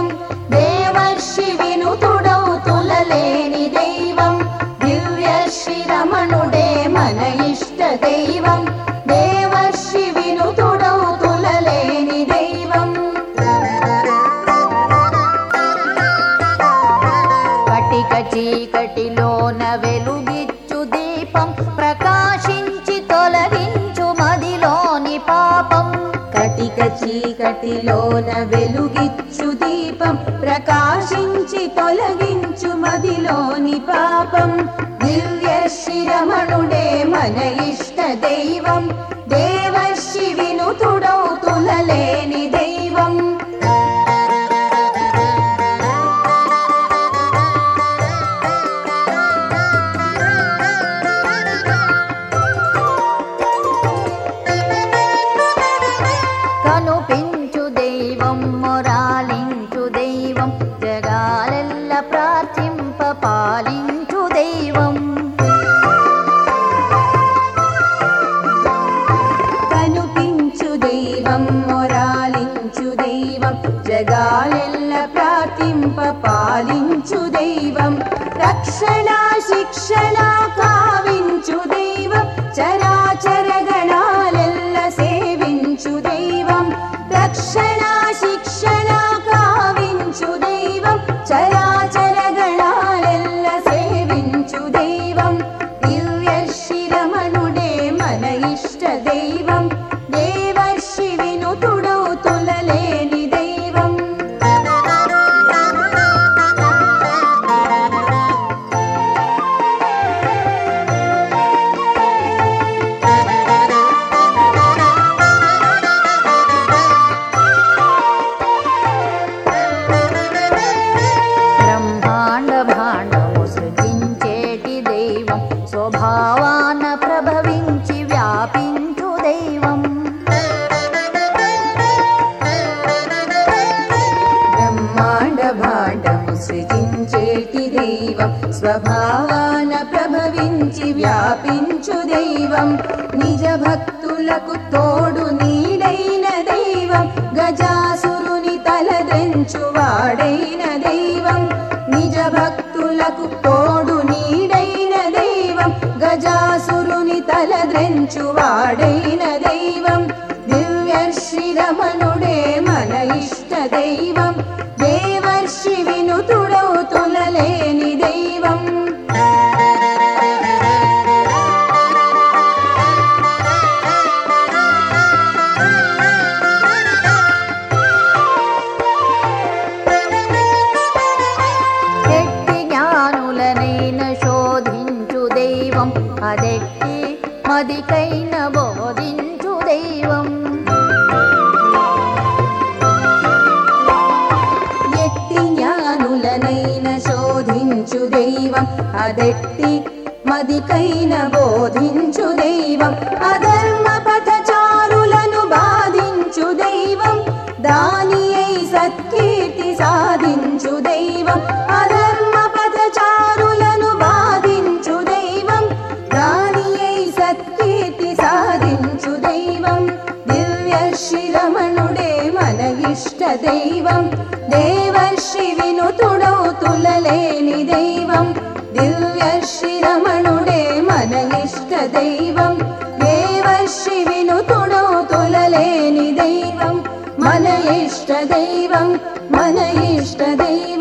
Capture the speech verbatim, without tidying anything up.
దేవర్షి వినుతుడౌ తులలేని దైవం దివ్యశ్రీ రమణుడే మన ఇష్ట దైవం దేవర్షి వినుతుడౌ తులలేని దైవం కటిక చీకటిలోన వెలుగిచ్చు దీపం ప్రకాశించి తొలగించు మదిలోని పాపం కటిక చీకటిలోన వెలుగిచ్చు దీపం ప్రకాశించి తొలగించు మదిలోని పాపం దివ్యశ్రీ రమణుడే మన ఇష్ట దైవం దేవర్షి వినుతుడౌ తులలేని దైవం కనుపించు దైవం మొరాలించు దైవం జగాలెల్ల ప్రార్థింప పాలించు దైవం కనుపించు దైవం మొరాలించు దైవం జగాలెల్ల ప్రార్థింప పాలించు దైవం రక్షణ శిక్షణ కావించు దైవం చరాచర గణాలెల్ల సేవించు దైవం రక్షణ శిక్షణ కావించు దైవం చరాచర గణాలెల్ల సేవించు దైవం దివ్యశ్రీ రమణుడే మన ఇష్ట దైవం దేవర్షి వినుతుడౌ తులలేని దైవం బ్రహ్మాండ భాండము సృజించేటి దైవం స్వభావాన ప్రభవించి వ్యాపించు దైవం బ్రహ్మాండ భాండము సృజించేటి దైవం స్వభావాన ప్రభవించి వ్యాపించు దైవం నిజ భక్తులకు తోడు నీడైన దైవం గజాసురుని తలదెంచు వాడైన దైవం నిజ భక్తులకు తోడు నీడైన దైవం గజాసురుని తలద్రెంచు వాడైన దైవం దివ్యశ్రీ రమణుడే మన ఇష్ట దైవం దేవర్షి వినుతుడౌ తులలేని దైవం ఎట్టి జ్ఞానులనైన శోధించు దైవం అదెట్టి మదికైన బోధించు దైవం ఎట్టి జ్ఞానులనైన శోధించు దైవం అదెట్టి మదికైన బోధించు దైవం అధర్మ పథచారులను బాధించు దైవం దాని అయి సత్కీర్తి సాధించు దైవం అధర్మ పథచారులను బాధించు దైవం దాని అయి సత్కీర్తి సాధించు దైవం దివ్యశ్రీ రమణుడే మన ఇష్ట దైవం దేవర్షి వినుతుడౌ తులలేని దైవం దివ్యశ్రీ రమణుడే మన ఇష్ట దైవం దేవర్షి వినుతుడౌ తులలేని దైవం మన ఇష్ట దైవం మన ఇష్ట దైవం